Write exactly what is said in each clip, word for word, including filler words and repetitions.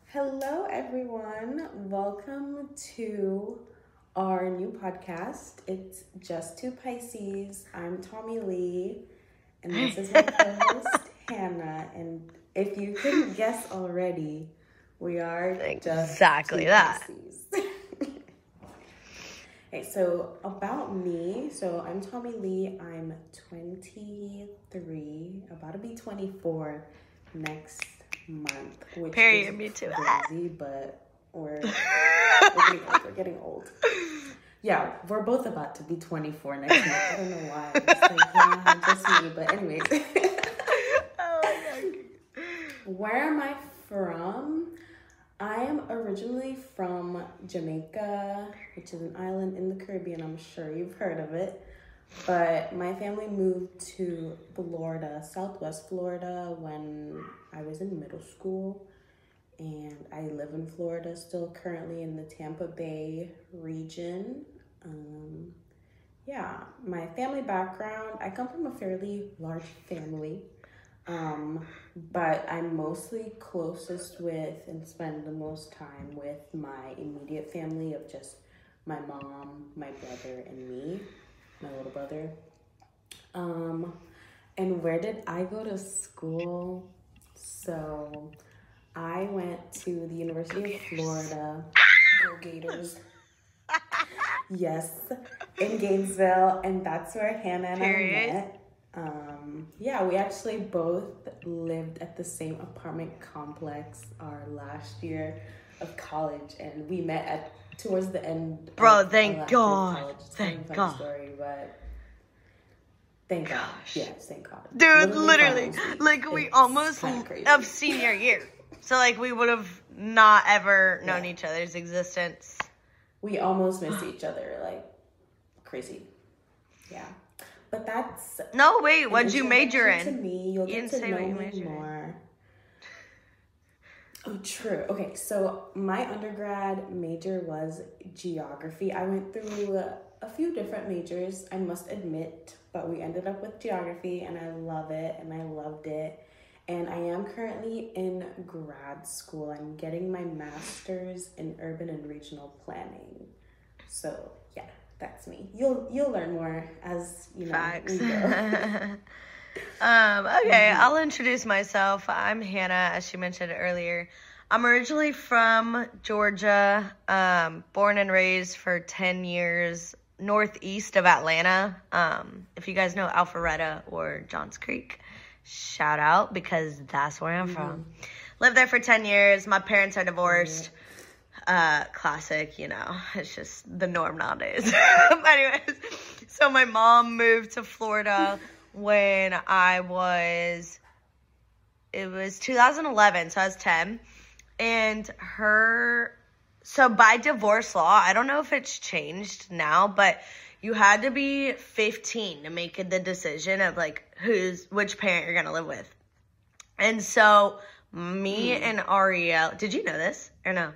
Hello, everyone. Welcome to our new podcast. It's Just Two Pisces. I'm Tommy Lee, and this is my co-host, Hannah. And if you couldn't guess already, we are just exactly two that. Pisces. Okay, so about me. So I'm Tommy Lee. I'm twenty-three, about to be twenty-four next month. Which Period. is Me too. crazy, but we're, we're getting old. We're getting old. Yeah, we're both about to be twenty-four next month. I don't know why. It's like, yeah, just me. But anyways. Oh my God. Where am I from? I am originally from Jamaica, which is an island in the Caribbean. I'm sure you've heard of it. But my family moved to Florida, Southwest Florida, when I was in middle school. And I live in Florida still, currently in the Tampa Bay region. Um, yeah, my family background, I come from a fairly large family. Um, but I'm mostly closest with and spend the most time with my immediate family of just my mom, my brother, and me, my little brother. Um, and where did I go to school? So I went to the University of Florida. Go Gators. Yes, in Gainesville, and that's where Hannah and Period. I met. Um, yeah, we actually both lived at the same apartment complex our last year of college, and we met at towards the end. Bro, of thank our last God. year of college. It's kind Thank of a funny God. story, but thank God. Gosh. Yes, thank God. Dude, literally, finals week. like we It's almost kinda crazy. of senior year. So like we would have not ever known Yeah. each other's existence. We almost missed each other, like crazy. Yeah. But that's No, wait, an what'd you major introduction in? to me. You'll You get didn't to say know what you me majored in. more. Oh, true. Okay, so my undergrad major was geography. I went through a, a few different majors, I must admit, but we ended up with geography, and I love it, and I loved it. And I am currently in grad school. I'm getting my master's in urban and regional planning. So yeah, that's me. You'll you'll learn more as you know. Facts. We go. um, okay, I'll introduce myself. I'm Hannah, as she mentioned earlier. I'm originally from Georgia, um, born and raised for ten years northeast of Atlanta. Um, if you guys know Alpharetta or Johns Creek, shout out, because that's where I'm Mm-hmm. from. Lived there for ten years. My parents are divorced. Uh, classic, you know, it's just the norm nowadays. But anyways, so my mom moved to Florida when I was, it was two thousand eleven, so I was ten. And her, so by divorce law, I don't know if it's changed now, but you had to be fifteen to make the decision of like who's, which parent you're going to live with. And so me mm. and Ariel, did you know this or no?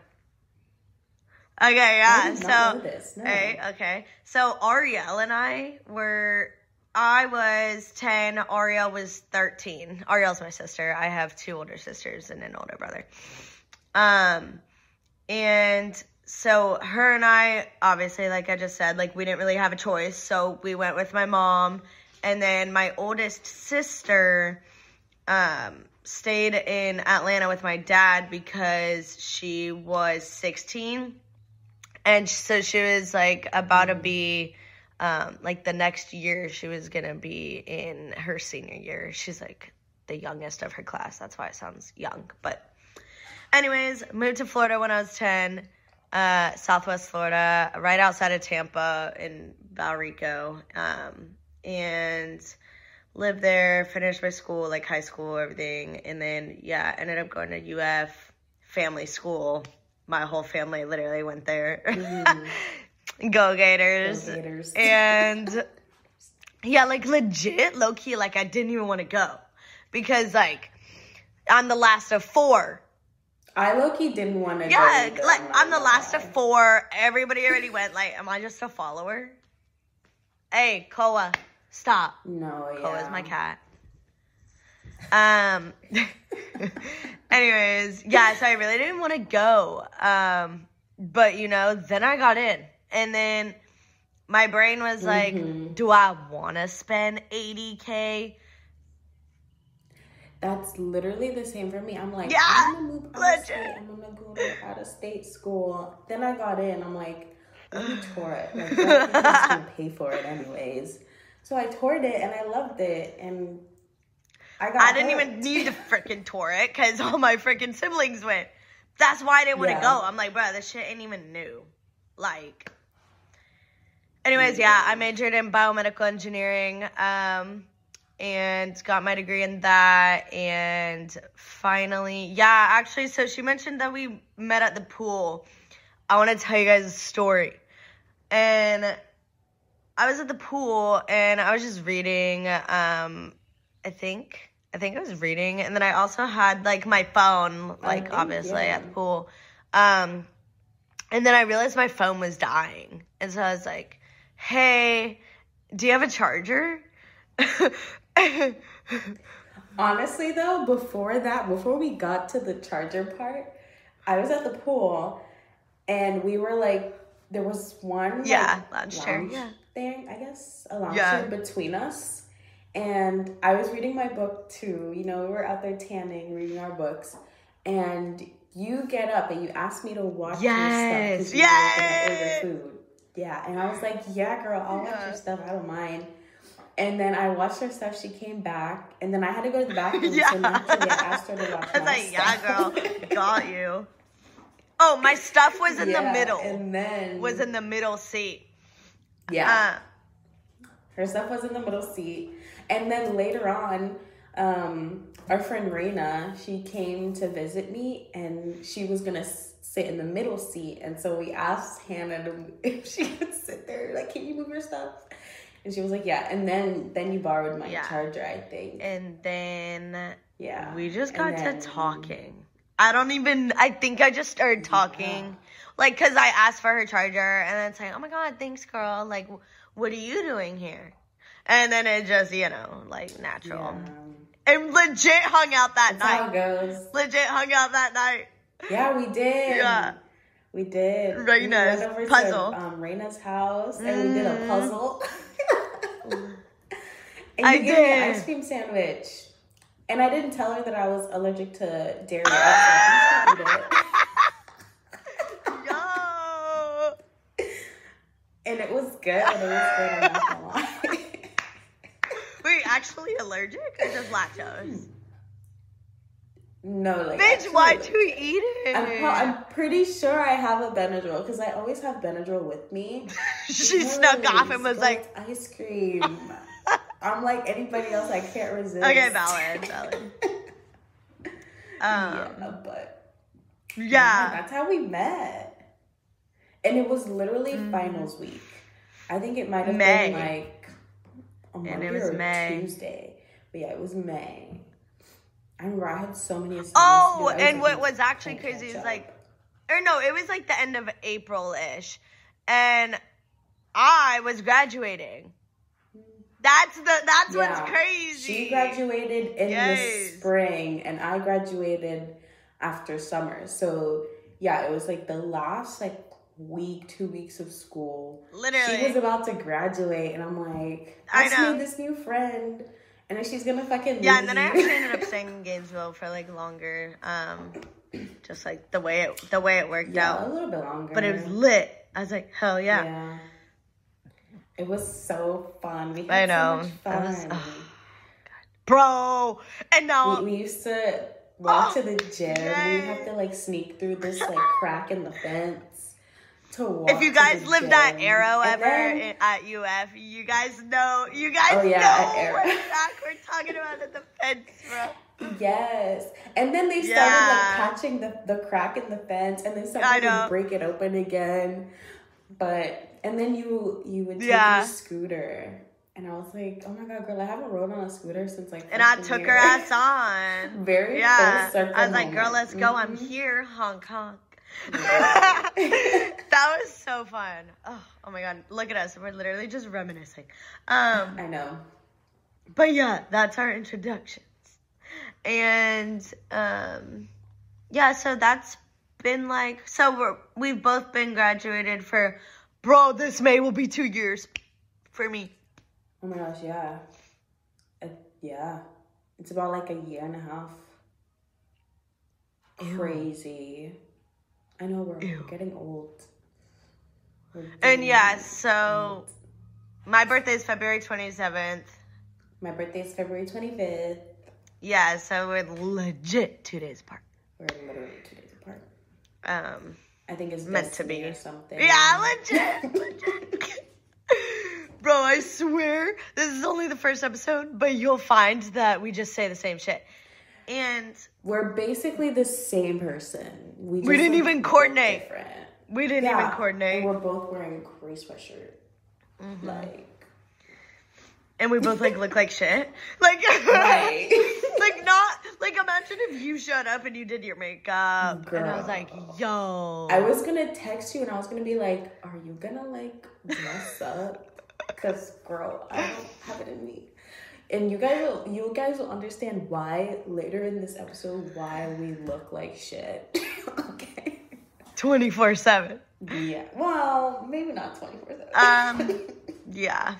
Okay, yeah, I did so, not know this, no. Right, okay, so Ariel and I were, I was ten, Ariel was thirteen, Ariel's my sister, I have two older sisters and an older brother, um, and so her and I, obviously, like I just said, like, we didn't really have a choice, so we went with my mom, and then my oldest sister, um, stayed in Atlanta with my dad because she was sixteen. And so she was, like, about to be, um, like, the next year she was going to be in her senior year. She's, like, the youngest of her class. That's why it sounds young. But anyways, moved to Florida when I was ten, uh, Southwest Florida, right outside of Tampa in Valrico. Um, and lived there, finished my school, like, high school, everything. And then, yeah, ended up going to U F family school. My whole family literally went there. Mm. Go Gators. Go Gators. And yeah, like legit, low key, like I didn't even want to go because like I'm the last of four. I low key didn't want to yeah, go. Yeah, like I'm the last of four. Everybody already went. Like, am I just a follower? Hey, Koa, stop. No, yeah. Koa's my cat. Um, anyways, yeah, so I really didn't want to go. Um, but, you know, then I got in. And then my brain was like, mm-hmm. do I want to spend eighty K? That's literally the same for me. I'm like, yeah, I'm going to move out of state. I'm going to go to out of state school. Then I got in. I'm like, let me tour it. Like, I'm going to pay for it anyways. So I toured it, and I loved it. And I got I didn't hooked. even need to freaking tour it because all my freaking siblings went. That's why I didn't want to yeah. go. I'm like, bro, this shit ain't even new. Like, anyways, yeah, I majored in biomedical engineering um, and got my degree in that. And finally, yeah, actually, so she mentioned that we met at the pool. I want to tell you guys a story. And I was at the pool, and I was just reading, um, I think... I think I was reading, and then I also had, like, my phone, like, think, obviously, yeah. at the pool. Um, and then I realized my phone was dying. And so I was like, hey, do you have a charger? Honestly, though, before that, before we got to the charger part, I was at the pool, and we were, like, there was one, yeah, like, lounge lounge chair, yeah. thing, I guess, a lounge yeah. chair between us. And I was reading my book too. You know, we were out there tanning, reading our books. And you get up and you ask me to watch yes. your stuff. Yes! Yes! Order food. Yeah. And I was like, yeah, girl, I'll yeah. watch your stuff. I don't mind. And then I watched her stuff. She came back. And then I had to go to the bathroom. yeah. So naturally I asked her to watch I was my like, stuff. yeah, girl. Got you. Oh, my stuff was in yeah, the middle. And then. Was in the middle seat. Yeah. Uh, her stuff was in the middle seat. And then later on, um, our friend Raina, she came to visit me, and she was going to s- sit in the middle seat. And so we asked Hannah to, if she could sit there. Like, can you move your stuff? And she was like, yeah. And then, then you borrowed my yeah. charger, I think. And then yeah, we just got then, to talking. I don't even, I think I just started talking. Yeah. Like, because I asked for her charger, and then it's like, oh, my God, thanks, girl. Like, what are you doing here? And then it just, you know, like, natural. Yeah. And legit hung out that That's night. how it goes. Legit hung out that night. Yeah, we did. Yeah. We did. Raina's we went over puzzle. To, um, Raina's house, and mm. we did a puzzle. and you I gave did. me an ice cream sandwich. And I didn't tell her that I was allergic to dairy. I was like, I'm Yo. And it was good. It was good. I'm not gonna lie. Wait, actually allergic or just lactose? No, like. Bitch, why'd you eat it? I'm, pro- I'm pretty sure I have a Benadryl because I always have Benadryl with me. She snuck off and was like, ice cream. I'm like anybody else, I can't resist. Okay, valid, valid. um, yeah, but. Yeah. yeah. That's how we met. And it was literally mm. finals week. I think it might have May. been like. On and Monday it was or May. Tuesday. But yeah, it was May. I remember I had so many assignments. Oh, to do. and what was actually crazy is like, or no, it was like the end of April-ish. And I was graduating. That's the, that's yeah. what's crazy. She graduated in yes. the spring, and I graduated after summer. So yeah, it was like the last like week, two weeks of school. Literally. She was about to graduate, and I'm like, I, I just made this new friend, and then she's gonna fucking leave. Yeah, and then I actually ended up staying in Gainesville for like longer. Um, just like the way it the way it worked yeah, out. a little bit longer. But it was lit. I was like, hell yeah. Yeah. It was so fun. We had I know. so much fun. Was, oh, bro, and now we, we used to walk oh, to the gym. yay. We have to like sneak through this like crack in the fence to walk. If you guys to lived gym. at Arrow And ever then, in, at U F, you guys know. You guys oh, yeah, know what crack we're talking about at the fence, bro. Yes, and then they started yeah. like patching the the crack in the fence, and then somebody would break it open again. But and then you you would take yeah. your scooter, and I was like, oh my god, girl, I haven't rode on a scooter since like. And I took year. her ass on. Very yeah. full circle I was like, moment. girl, let's go. Mm-hmm. I'm here, honk honk. That was so fun. Oh, oh my god, look at us. We're literally just reminiscing. Um, I know. But yeah, that's our introductions. And, um, yeah, so that's been like, so we're, we've both been graduated for, bro, this May will be two years for me. Oh my gosh, yeah. Uh, yeah. It's about like a year and a half. Ew. Crazy. I know we're, Ew. we're getting old. We're And yeah, old. so my birthday is February twenty-seventh. My birthday is February twenty-fifth. Yeah, so we're legit two days apart. We're literally two days apart. Um, I think it's meant to destiny be or something. Yeah, legit, legit. Bro, I swear this is only the first episode, but you'll find that we just say the same shit. And we're basically the same person. We, just we didn't look even coordinate. Different. We didn't yeah, even coordinate. And we're both wearing a gray sweatshirt. Mm-hmm. Like. And we both like look like shit. Like, right. like not like imagine if you showed up and you did your makeup, Girl. and I was like, yo. I was gonna text you and I was gonna be like, are you gonna like dress up? Cause girl, I don't have it in me. And you guys will, you guys will understand why later in this episode why we look like shit. Okay. twenty-four seven. Yeah. Well, maybe not twenty-four seven. Um. Yeah.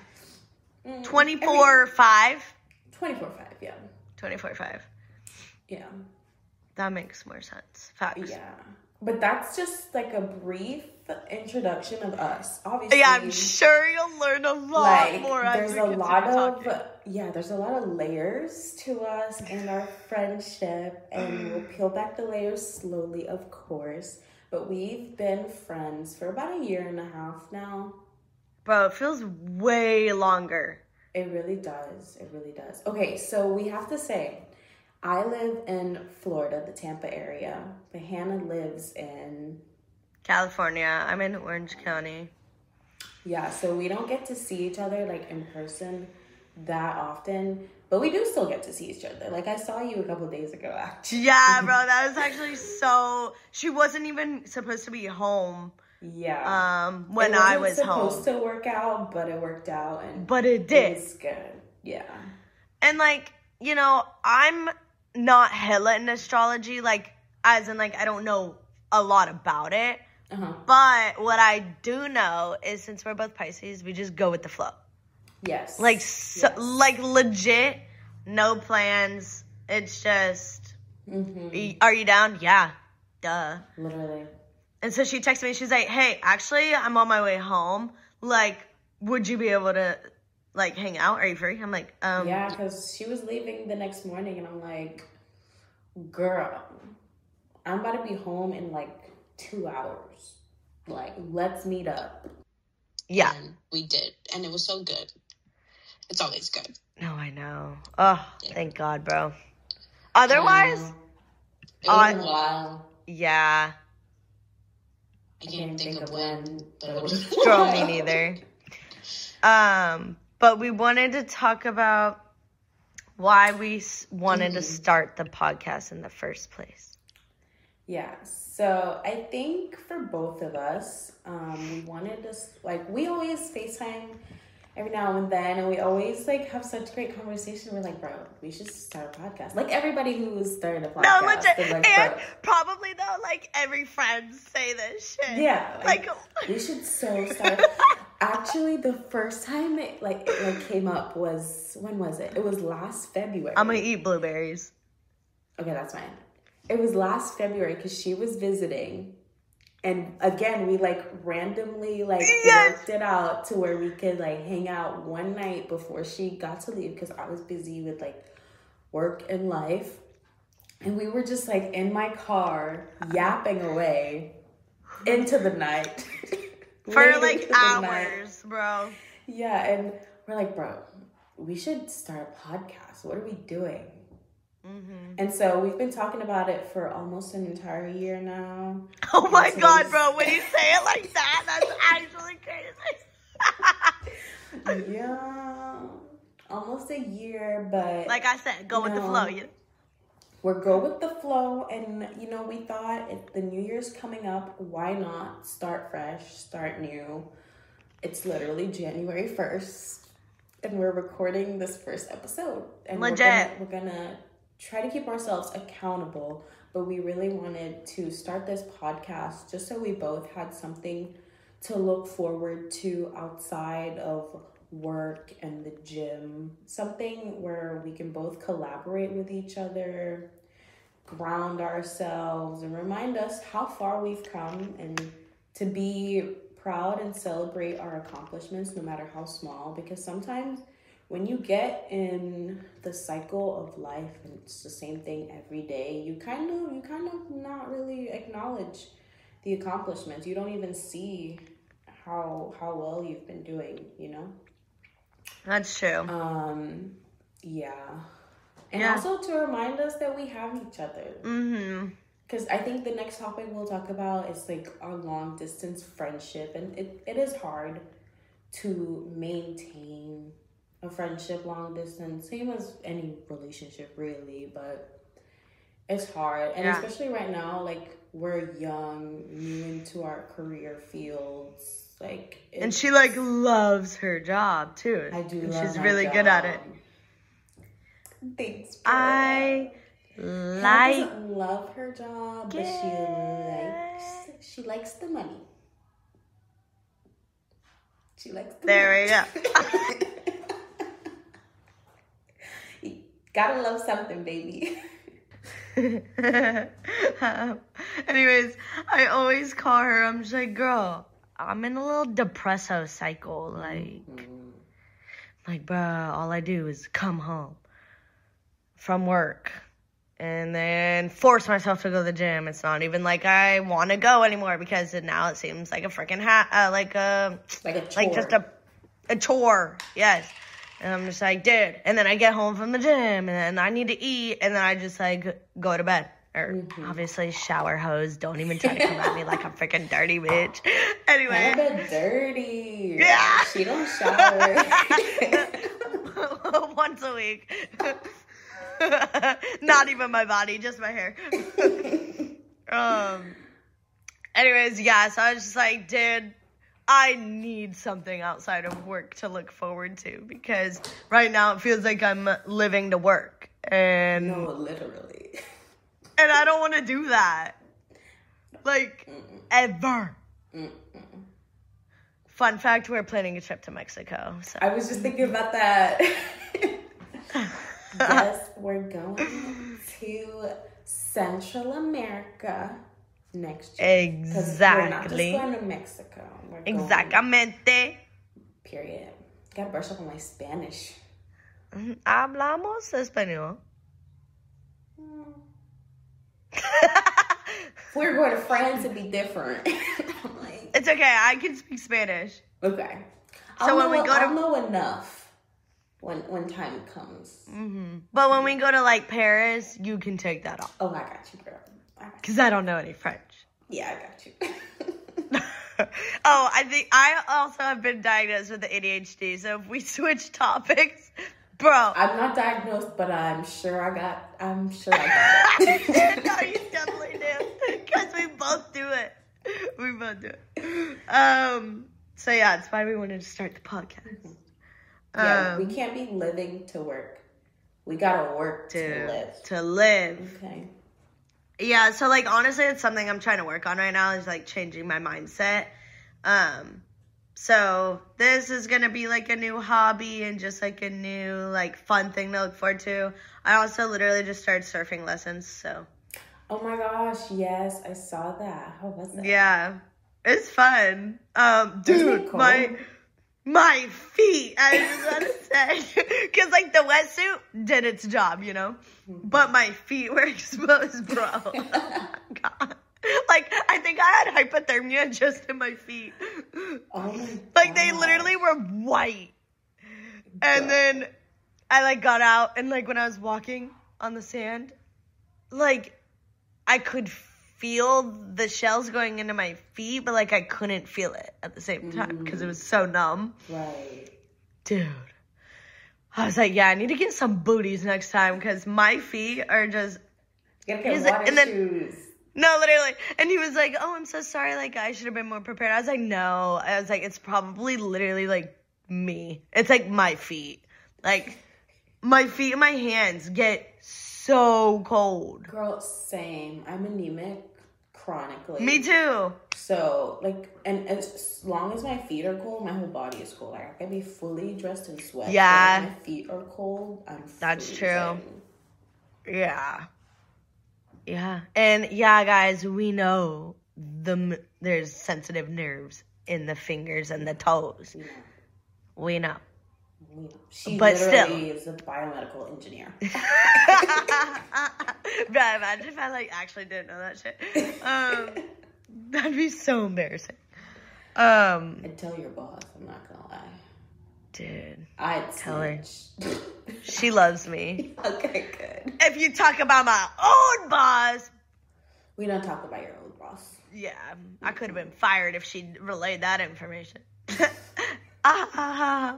twenty-four five. twenty-four five. Yeah. twenty-four five. Yeah. That makes more sense. Facts. Yeah. But that's just like a brief introduction of us. Obviously. Yeah, I'm sure you'll learn a lot like, more as there's we a continue lot of talking. yeah, there's a lot of layers to us and our friendship, and we'll peel back the layers slowly, of course. But we've been friends for about a year and a half now. Bro, it feels way longer. It really does. It really does. Okay, so we have to say, I live in Florida, the Tampa area, but Hannah lives in California. I'm in Orange County. Yeah, so we don't get to see each other like in person that often, but we do still get to see each other. Like I saw you a couple days ago, actually. Yeah, bro, that was actually so. She wasn't even supposed to be home. Yeah. Um, when it I was supposed home. supposed to work out, but it worked out, and but it did. It was good. Yeah. And like, you know, I'm not hella in astrology, like as in like I don't know a lot about it. Uh-huh. But what I do know is since we're both Pisces, we just go with the flow. Yes. Like, so, yes. like legit, no plans. It's just, Mm-hmm. are you down? Yeah. Duh. Literally. And so she texted me. She's like, hey, actually, I'm on my way home. Like, would you be able to, like, hang out? Are you free? I'm like, um. Yeah, because she was leaving the next morning, and I'm like, girl, I'm about to be home in, like, two hours. Like, let's meet up. Yeah. And we did. And it was so good. It's always good. No, I know. Oh, yeah. Thank God, bro. Otherwise, Um, It was on, a while. yeah. I can't think, think of when, when but it was Girl, me neither. Um, but we wanted to talk about why we wanted mm-hmm. to start the podcast in the first place. Yeah, so I think for both of us, um, we wanted to, like, we always FaceTime every now and then, and we always, like, have such great conversation. We're like, bro, we should start a podcast. Like, everybody who's started a podcast. No, legit. Like, and bro, probably, though, like, every friend say this shit. Yeah. Like, like we should so start. Actually, the first time it, like, it, like, came up was, when was it? It was last February. I'm gonna eat blueberries. Okay, that's fine. It was last February because she was visiting. And again, we like randomly like yes. worked it out to where we could like hang out one night before she got to leave because I was busy with like work and life. And we were just like in my car yapping away into the night. For like hours, bro. Yeah, and we're like, bro, we should start a podcast. What are we doing? Mm-hmm. And so we've been talking about it for almost an entire year now. Oh my God, bro. When you say it like that, that's actually crazy. Yeah. Almost a year, but... Like I said, go with know, the flow. Yeah. We're go with the flow. And, you know, we thought if the new year's coming up, why not start fresh, start new? It's literally January first. And we're recording this first episode. And Legit. We're gonna... We're gonna try to keep ourselves accountable, but we really wanted to start this podcast just so we both had something to look forward to outside of work and the gym. Something where we can both collaborate with each other, ground ourselves, and remind us how far we've come, and to be proud and celebrate our accomplishments no matter how small, because sometimes when you get in the cycle of life and it's the same thing every day, you kind of you kind of not really acknowledge the accomplishments. You don't even see how how well you've been doing, you know? That's true. Um yeah. And yeah. also to remind us that we have each other. Mm-hmm. Because I think the next topic we'll talk about is like our long distance friendship, and it, it is hard to maintain a friendship long distance, same as any relationship really, but it's hard. And yeah. especially right now, like we're young, new into our career fields, like and she like loves her job too. I do and love she's my really job. good at it. Thanks. I Hannah like doesn't love her job, but she likes she likes the money. She likes the there money. we go. You gotta love something, baby. um, anyways, I always call her. I'm just like, girl, I'm in a little depresso cycle. Like, mm-hmm. like, bruh, all I do is come home from work and then force myself to go to the gym. It's not even like I want to go anymore because now it seems like a freaking ha- uh, like a like a chore. like just a a chore. Yes. And I'm just like, dude. And then I get home from the gym, and then I need to eat, and then I just like go to bed. Or mm-hmm. obviously shower hose. Don't even try to come at me like I'm freaking dirty, bitch. Anyway. I'm a bit dirty. Yeah. She don't shower. Once a week. Not even my body, just my hair. um. Anyways, yeah. So I was just like, dude, I need something outside of work to look forward to, because right now it feels like I'm living to work. And no, literally. And I don't want to do that. Like, Mm-mm. ever. Mm-mm. Fun fact, we're planning a trip to Mexico. So. I was just thinking about that. Yes, we're going to Central America next year. Exactly. We're not just going to Mexico. We're going, Exactamente. Period. Gotta brush up on my Spanish. Hablamos español. If we were going to France, it'd be different. Like, it's okay. I can speak Spanish. Okay. So I'll when know, we go I'll to know enough when when time comes. Mm-hmm. But when we go to like Paris, you can take that off. Oh, I got you, girl. Because I don't know any French. Yeah, I got you. Oh, I think I also have been diagnosed with the A D H D. So if we switch topics, bro. I'm not diagnosed, but I'm sure I got. I'm sure I got it. No, you definitely do. Because we both do it. We both do it. Um. So yeah, that's why we wanted to start the podcast. Mm-hmm. Yeah, um, we can't be living to work. We gotta work to, to live. To live. Okay. Yeah, so like honestly, it's something I'm trying to work on right now, is like changing my mindset. Um, so this is gonna be like a new hobby and just like a new like fun thing to look forward to. I also literally just started surfing lessons, so. Oh my gosh, yes, I saw that. How was that? Yeah, it's fun. Um, dude, cool? my my feet. I was about to say, because like the wetsuit did its job, you know, but my feet were exposed, bro. Oh my God. Like, I think I had hypothermia just in my feet. Oh my Like, they literally were white. And then I, like, got out, and, like, when I was walking on the sand, like, I could feel the shells going into my feet, but, like, I couldn't feel it at the same time because it was so numb. Right. Dude. I was like, yeah, I need to get some booties next time because my feet are just... You gotta get water and then, shoes. No, literally. And he was like, oh, I'm so sorry. Like, I should have been more prepared. I was like, no. I was like, it's probably literally, like, me. It's, like, my feet. Like, my feet and my hands get so cold. Girl, same. I'm anemic chronically. Me too. So, like, and as long as my feet are cold, my whole body is cold. Like, I can be fully dressed in sweat. Yeah. But if my feet are cold, I'm That's freezing. true. Yeah. Yeah. And yeah, guys, we know the there's sensitive nerves in the fingers and the toes. You know, We know. we know. She But literally is a biomedical engineer. But imagine if I like actually didn't know that shit. Um, that'd be so embarrassing. Um, I'd tell your boss, I'm not gonna lie. dude, I'd Tell her. snitch. she loves me. Okay, good. If you talk about my own boss, We don't talk about your old boss. yeah, I could have been fired if she relayed that information. ah,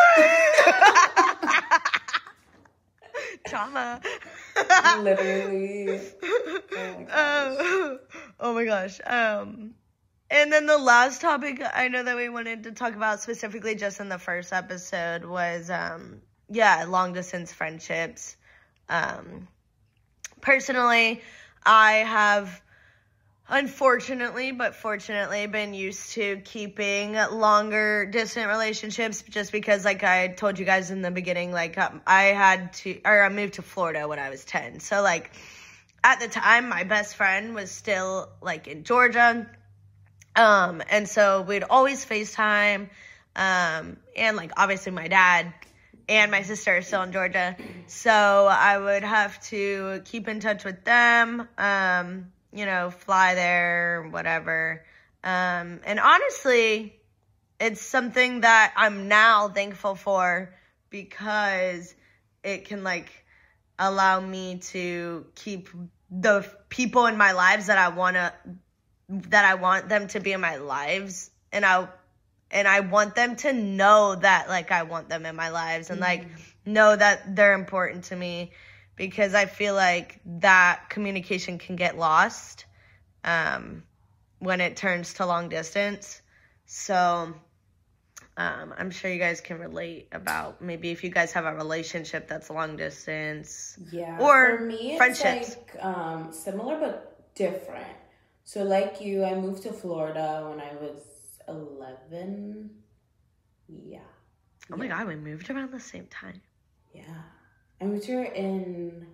trauma. Literally. Oh my gosh. Um, oh my gosh. Um, and then the last topic I know that we wanted to talk about specifically just in the first episode was, um, yeah, long distance friendships. Um, personally, I have unfortunately, but fortunately, been used to keeping longer distant relationships just because, like I told you guys in the beginning, like um, I had to, or I moved to Florida when I was ten. So, like, at the time, my best friend was still, like, in Georgia. Um, and so we'd always FaceTime. Um, and, like, obviously my dad and my sister are still in Georgia. So I would have to keep in touch with them. Um, you know, fly there, whatever. Um, and honestly, it's something that I'm now thankful for because it can, like, allow me to keep the people in my lives that I want to, that I want them to be in my lives. And I, and I want them to know that, like, I want them in my lives and, like, know that they're important to me. Because I feel like that communication can get lost um, when it turns to long distance. So um, I'm sure you guys can relate about maybe if you guys have a relationship that's long distance. Yeah. Or for me, it's friendships. like um, similar but different. So, like you, I moved to Florida when I was eleven. Yeah. Oh my God, we moved around the same time. Yeah. I moved here in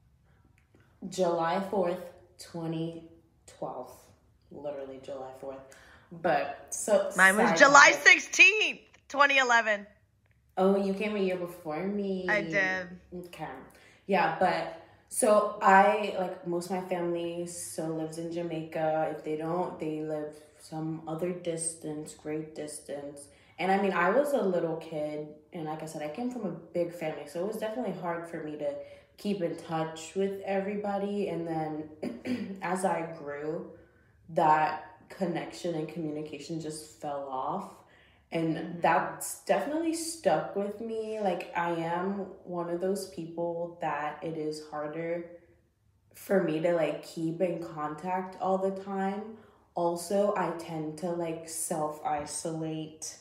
July fourth, twenty twelve. Literally July fourth. But, so. Mine was side July note- sixteenth, twenty eleven. Oh, you came a year before me. I did. Okay. Yeah, but, so I, like, most of my family still lives in Jamaica. If they don't, they live some other distance, great distance. And I mean, I was a little kid, and like I said, I came from a big family, so it was definitely hard for me to keep in touch with everybody. And then as I grew, that connection and communication just fell off. And that's definitely stuck with me. Like, I am one of those people that it is harder for me to, like, keep in contact all the time. Also, I tend to, like, self-isolate.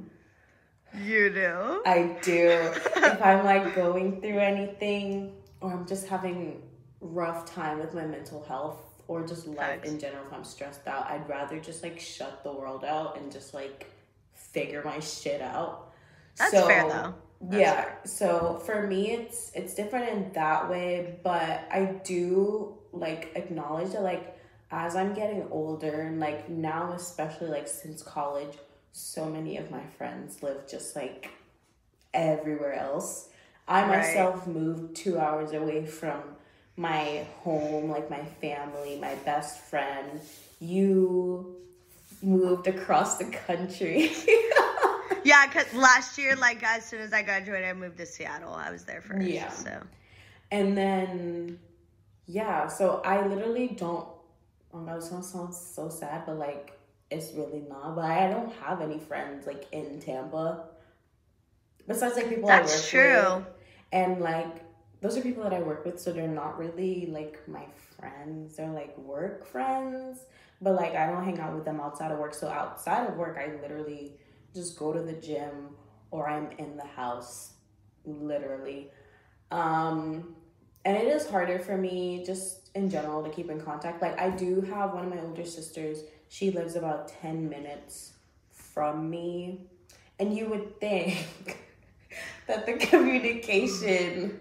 You do? I do. If I'm, like, going through anything or I'm just having rough time with my mental health or just life Facts. in general, if I'm stressed out, I'd rather just, like, shut the world out and just, like, figure my shit out. That's so, fair, though. That's yeah. fair. So for me, it's it's different in that way, but I do, like, acknowledge that, like, as I'm getting older, and, like, now especially, like, since college, so many of my friends live just, like, everywhere else. I Right. myself moved two hours away from my home, like, my family, my best friend. You moved across the country. Yeah, because last year, like, as soon as I graduated, I moved to Seattle. I was there first. Yeah. So. And then, yeah, so I literally don't, oh my God, it's gonna sound so sad, but, like, it's really not. But I don't have any friends, like, in Tampa. Besides, like, people That's I work true. with. And, like, those are people that I work with, so they're not really, like, my friends. They're, like, work friends. But, like, I don't hang out with them outside of work. So outside of work, I literally just go to the gym or I'm in the house, literally. Um, And it is harder for me just in general to keep in contact. Like, I do have one of my older sisters. She lives about ten minutes from me. And you would think that the communication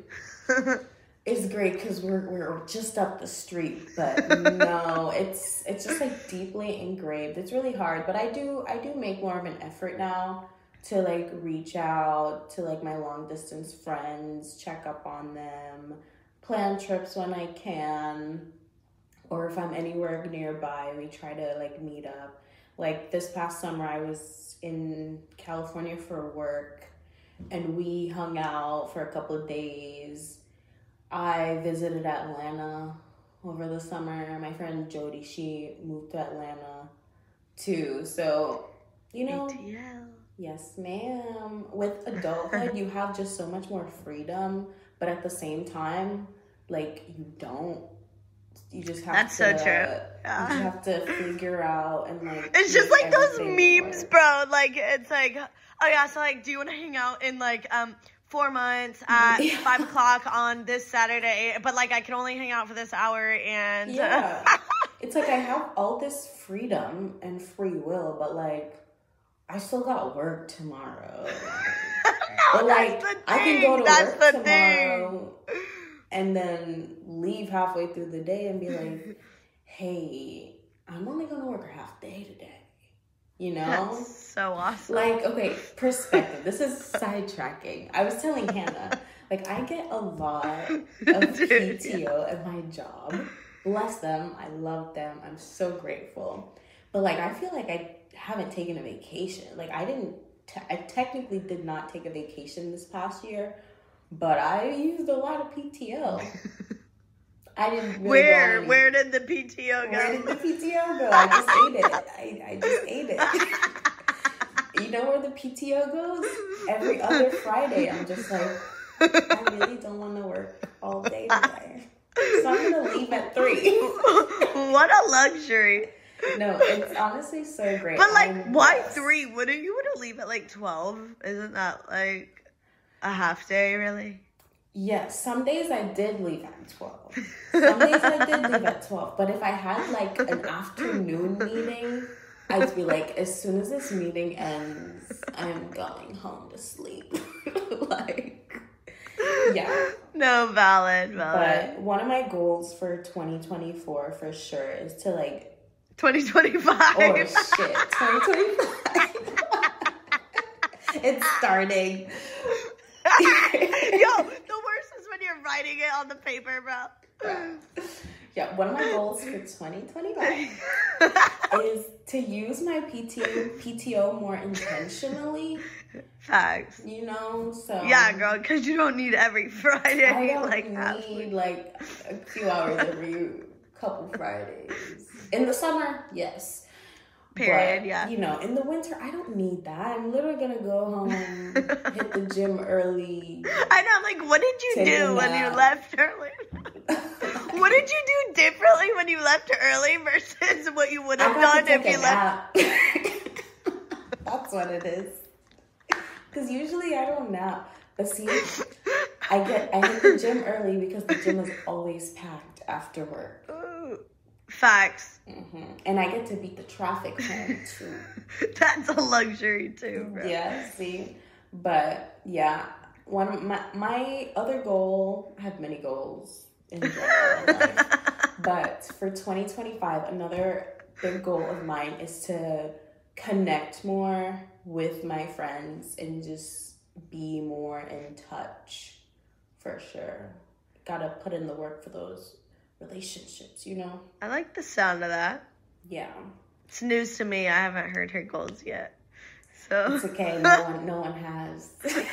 is great because we're, we're just up the street. But no, it's it's just like deeply engraved. It's really hard. But I do I do make more of an effort now to like reach out to like my long distance friends, check up on them, plan trips when I can, or if I'm anywhere nearby, we try to like meet up. Like this past summer, I was in California for work and we hung out for a couple of days. I visited Atlanta over the summer. My friend Jody, she moved to Atlanta too. So, you know, A T L. Yes, ma'am. With adulthood, you have just so much more freedom, but at the same time, like, you don't. You just have That's to. so true. You just have to figure out and like. It's just make like those everything memes, work. bro. Like, it's like, oh yeah, so like, do you want to hang out in like um four months at Yeah. five o'clock on this Saturday? But like, I can only hang out for this hour, and Yeah, it's like I have all this freedom and free will, but like, I still got work tomorrow. no, But like, that's the I can thing. go to That's work the tomorrow and then leave halfway through the day and be like, hey, I'm only gonna work a half day today. You know? That's so awesome. Like, okay, perspective. This is sidetracking. I was telling Hannah, like, I get a lot of Dude, P T O at my job. Bless them. I love them. I'm so grateful. But like, I feel like I haven't taken a vacation. Like, I didn't, te- I technically did not take a vacation this past year, but I used a lot of P T O. I didn't really where go where did the P T O go? Where did the P T O go? I just ate it. I, I just ate it. You know where the P T O goes? Every other Friday, I'm just like, I really don't want to work all day today. So I'm going to leave at three. What a luxury. No, it's honestly so great. But like, I'm why blessed. three? Wouldn't you want to leave at like twelve? Isn't that like a half day, really? Yes, some days I did leave at twelve. Some days I did leave at twelve. But if I had like an afternoon meeting, I'd be like, as soon as this meeting ends, I'm going home to sleep. Like, yeah. No, valid, valid. But one of my goals for twenty twenty-four for sure is to like, twenty twenty-five. oh shit, twenty twenty-five. It's starting. Yo, the worst is when you're writing it on the paper, bro. Yeah, one of my goals for twenty twenty-five is to use my P T O, P T O more intentionally, Facts. you know? So Yeah, girl, because you don't need every Friday. I don't like need that. like a few hours every couple Fridays. In the summer, yes. Period, But, yeah. You know, in the winter, I don't need that. I'm literally gonna go home, hit the gym early. I know, I'm like, what did you Take a do when you nap. left early? What did you do differently when you left early versus what you would I have got done to if take you a left? nap. That's what it is. Because usually I don't nap. But see, I get I hit the gym early because the gym is always packed after work. Ooh, facts. hmm And I get to beat the traffic home too. That's a luxury too, bro. Yeah, see? But yeah, one of my, my other goal, I have many goals in general in life. But for twenty twenty-five, another big goal of mine is to connect more with my friends and just be more in touch, for sure. Gotta put in the work for those relationships, you know? I like the sound of that. Yeah. It's news to me. I haven't heard her goals yet. So It's okay. No one, no one has.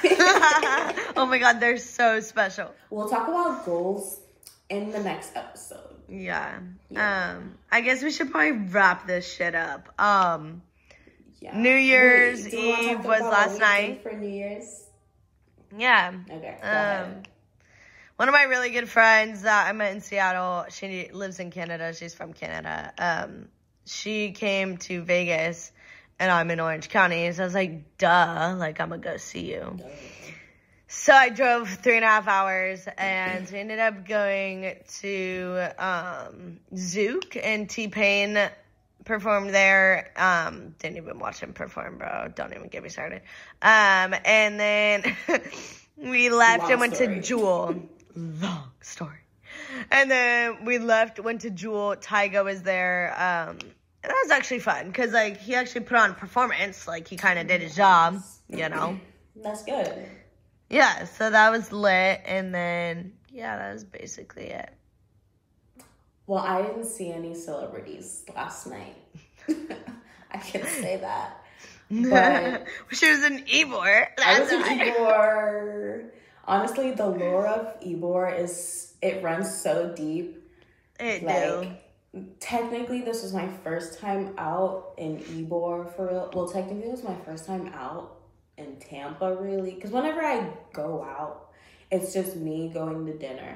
oh my god, they're so special. We'll talk about goals in the next episode. Yeah. Yeah. Um, I guess we should probably wrap this shit up. Um, Yeah. New Year's Wait, do you wanna Eve talk was about last what we night. did for New Year's? yeah. Okay, go Um, ahead. one of my really good friends that I met in Seattle, she lives in Canada. She's from Canada. Um, she came to Vegas, and I'm in Orange County. So I was like, duh, like, I'm gonna go see you. So I drove three and a half hours and ended up going to um, Zook, and T-Pain performed there. Um, didn't even watch him perform, bro. Don't even get me started. Um, and then we left Long and went story. to Jewel. Long story. And then we left, went to Jewel. Tyga was there. Um, and that was actually fun because, like, he actually put on a performance. Like, he kind of did his job, you know? That's good. Yeah, so that was lit, and then, yeah, that was basically it. Well, I didn't see any celebrities last night. I can say that. But She was in Ybor. I was in That's Ybor. Honestly, the lore of Ybor is, it runs so deep. It Like, do. technically, this was my first time out in Ybor for real. Well, technically, it was my first time out in Tampa, really. Because whenever I go out, it's just me going to dinner.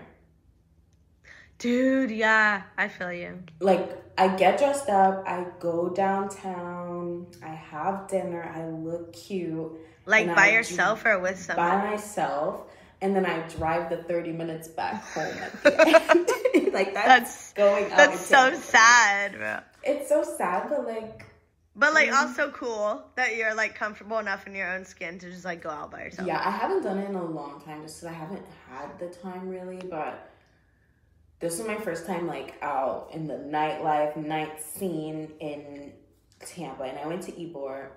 Dude, yeah, I feel you. Like, I get dressed up, I go downtown, I have dinner, I look cute. Like, and by I yourself or with dr- someone? By myself, and then I drive the thirty minutes back home at the end. Like, that's, That's going out. That's in so Tampa. sad, bro. It's so sad, but like... But, like, Mm. also cool that you're, like, comfortable enough in your own skin to just, like, go out by yourself. Yeah, I haven't done it in a long time just because I haven't had the time, really, but... This was my first time, like, out in the nightlife, night scene in Tampa, and I went to Ybor.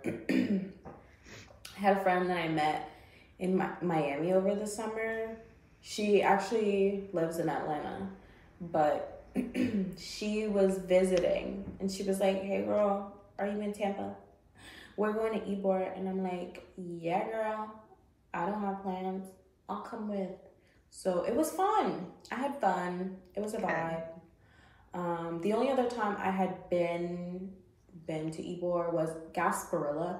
I had a friend that I met in Mi- Miami over the summer. She actually lives in Atlanta, but she was visiting, and she was like, hey, girl, are you in Tampa? We're going to Ybor, and I'm like, yeah, girl, I don't have plans. I'll come with. So it was fun. I had fun. It was a Okay. vibe. Um, the only other time I had been been to Ybor was Gasparilla.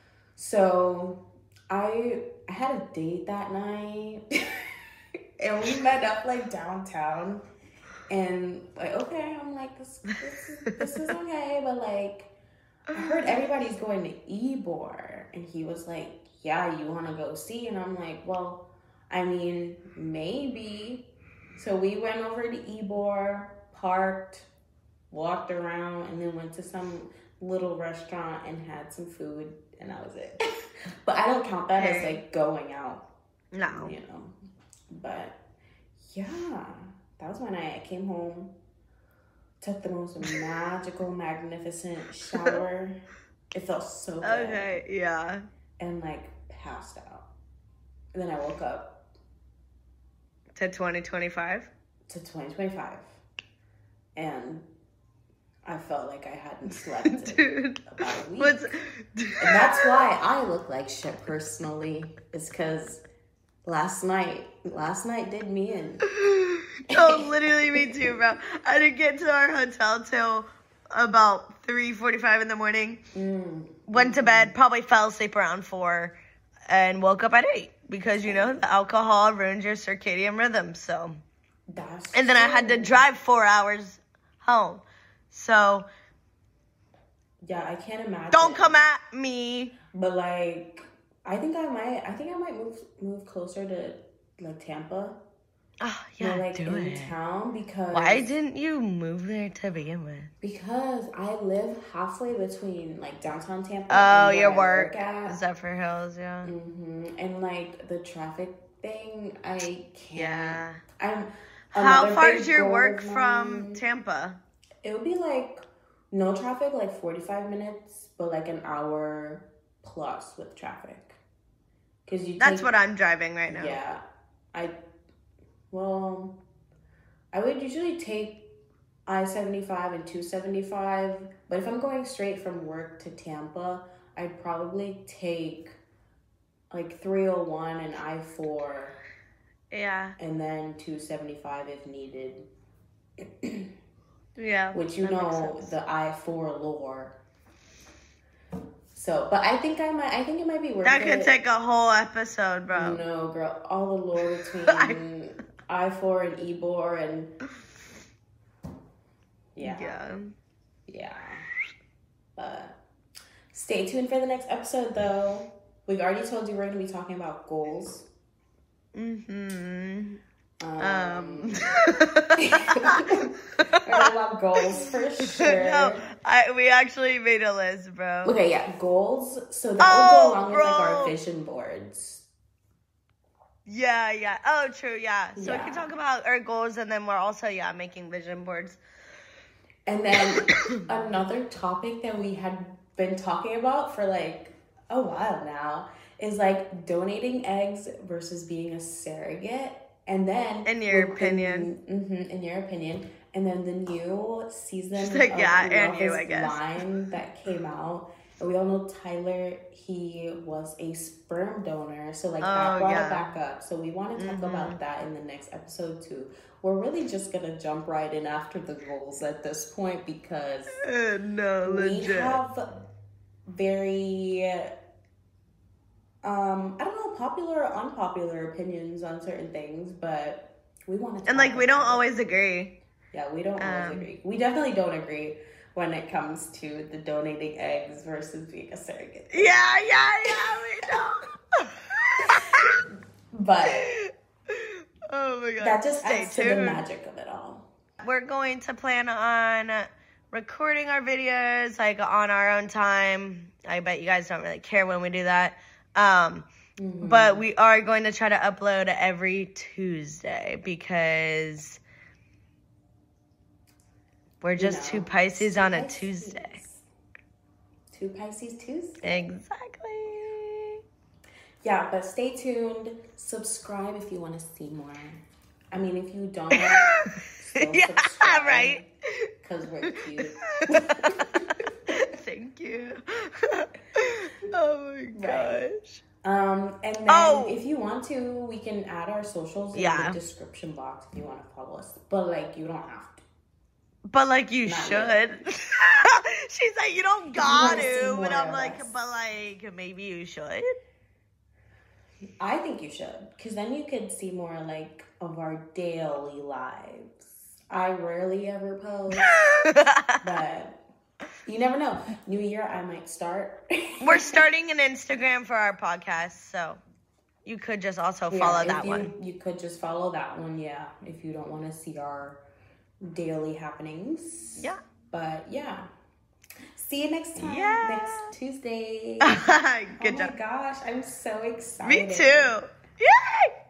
So I I had a date that night, and we met up like downtown. And like, okay, I'm like, this this is, this is okay, but like, I heard everybody's going to Ybor, and he was like, yeah, you want to go see? And I'm like, well. I mean, maybe. So we went over to Ybor, parked, walked around, and then went to some little restaurant and had some food, and that was it. But I don't count that as like going out, No. you know. But yeah, that was my night. I came home, took the most magical, magnificent shower. It felt so good. Okay, yeah. And like passed out. And then I woke up. To twenty twenty-five? To twenty twenty-five, and I felt like I hadn't slept in Dude. about a week. What's... And that's why I look like shit personally, is because last night, last night did me in. No, literally me too, bro. I didn't get to our hotel till about three forty-five in the morning. Mm. Went to bed, probably fell asleep around four, and woke up at eight. Because, you know, the alcohol ruins your circadian rhythm, so. That's And then I had to true. drive four hours home. So, Yeah, I can't imagine. don't come at me. But like, I think I might. I think I might move move closer to like Tampa. Oh, You yeah, know, like do in it. town because Why didn't you move there to begin with? because I live halfway between like downtown Tampa. Oh, and your where I work. at. Zephyr Hills, yeah. hmm And like the traffic thing, I can't. Yeah. I'm. How another far big is your goal work of from mine- Tampa? It would be like no traffic, like forty-five minutes, but like an hour plus with traffic. Cause you. That's take, what I'm driving right now. Yeah, I. Well, I would usually take I seventy-five and two seventy-five, but if I'm going straight from work to Tampa, I'd probably take like three oh one and I four. Yeah. And then two seventy-five if needed. Yeah. Which you that makes know sense. the I four lore. So, but I think I might. I think it might be worth That it. could take a whole episode, bro. No, girl, all the lore I- between I four and Ybor and yeah, Yeah. yeah. But stay tuned for the next episode, though. We've already told you we're going to be talking about goals. Mm-hmm. Um, Um. I love goals for sure. No, I we actually made a list, bro. Okay, yeah, goals. So that Oh, would go along bro. with like our vision boards. Yeah, yeah. Oh, true, yeah. So we Yeah. can talk about our goals, and then we're also, yeah, making vision boards. And then another topic that we had been talking about for like a while now is like donating eggs versus being a surrogate. And then In your with the opinion. new- mhm, in your opinion. And then the new season She's like, of yeah, Love and you, is I guess. Blind that came out. And we all know Tyler, he was a sperm donor. So like that Oh, brought yeah. it back up. So we want to talk Mhm. about that in the next episode too. We're really just gonna jump right in after the goals at this point because Uh, no, we legit. have very um I don't know, popular or unpopular opinions on certain things, but we want to And like, we don't always agree. yeah we don't always um, agree. We definitely don't agree when it comes to the donating eggs versus being a surrogate, Yeah, yeah, yeah, we don't. but Oh my god. that just Stay adds to the tuned. magic of it all. We're going to plan on recording our videos like on our own time. I bet you guys don't really care when we do that. Um, Mhm. but we are going to try to upload every Tuesday because we're You just know, two Pisces two on a Pisces. Tuesday. Two Pisces Tuesday. Exactly. Yeah, but stay tuned. Subscribe if you want to see more. I mean, if you don't, still Yeah, subscribe, right. Because we're cute. Thank you. Oh my Right. gosh. Um, and then Oh. if you want to, we can add our socials in Yeah. the description box if you want to follow us. But like, you don't have to. But like you Not should. She's like, you don't you got wanna see to. more But I'm of like, us. but like maybe you should. I think you should, because then you could see more like of our daily lives. I rarely ever post, but you never know. New year, I might start. We're starting an Instagram for our podcast, so you could just also Yeah, follow if that you, one. You could just follow that one, yeah, if you don't want to see our daily happenings. Yeah. But yeah. See you next time. Yeah. Next Tuesday. Good Oh my job. gosh, I'm so excited. Me too. Yay!